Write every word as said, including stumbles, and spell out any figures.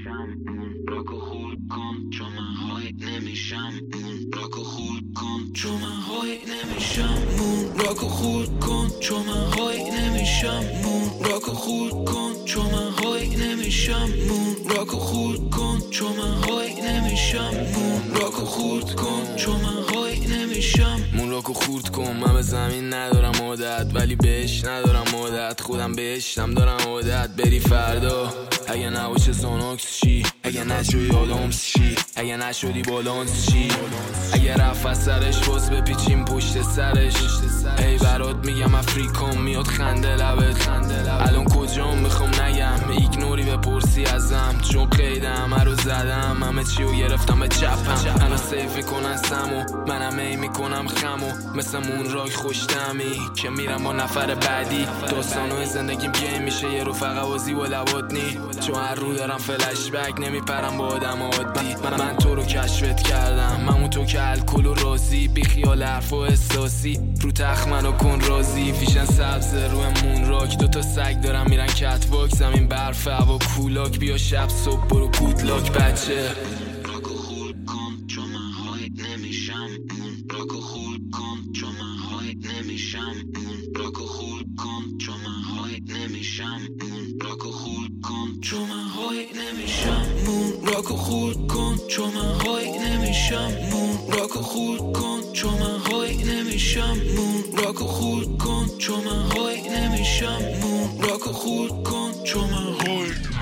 نمیشم اون راکو خورد کن چون من های نمیشم اون راکو خورد کن چون من های نمیشم اون راکو خورد کن چون من های نمیشم اون راکو خورد کن چون من های نمیشم اون راکو خورد کن چون من های نمیشم اون راکو خورد کن چون من های نمیشم مون راکو خورد کن. من به زمین ندارم عادت ولی بهش ندارم عادت، خودم بهشتم دارم عادت. بری فردا اگه نباشه زاناکس چی؟ اگه نشدی آدامس چی؟ اگه نشدی بالانس چی؟ اگه رفت از سرش باز بپیچیم پشت سرش. ای برات میگم افریکام میاد خنده لبت. الان کجام میخوام نگم ایگنوری بپرسی ازم چون قید همه رو زدم، همه چی رو گرفتم به چپم. الان سیف میکنن سمو منم ای میکنم خمو مثل مون راک خوشتمی که میرم با نفر بعدی. داستانوی زندگیم گیم میشه یه رو فقط بازی و لباتنی چون هر رو دارم فلش بک نمیپرم با آدم عادی. من, من تو رو کشفت کردم ممون تو که الکل و رازی بی خیال حرف و احساسی رو تخت منو کن رازی. فیشن سبز روی مون راک دوتا سگ دارم میرن کت واک زمین برف هوا کولاک بیا شب صبح برو کوتلاک بچه. راکو خورد کن چون من های نمیشم اون راکو خورد کن چون من های نمیشم اون راکو خورد کن چون من های نمیشم اون راکو خورد کن چون من های نمیشم اون راکو خورد کن چون من های نمیشم اون راکو خورد کن چون من های نمیشم اون راکو خورد کن چون من های نمیشم اون راکو خورد کن چون من های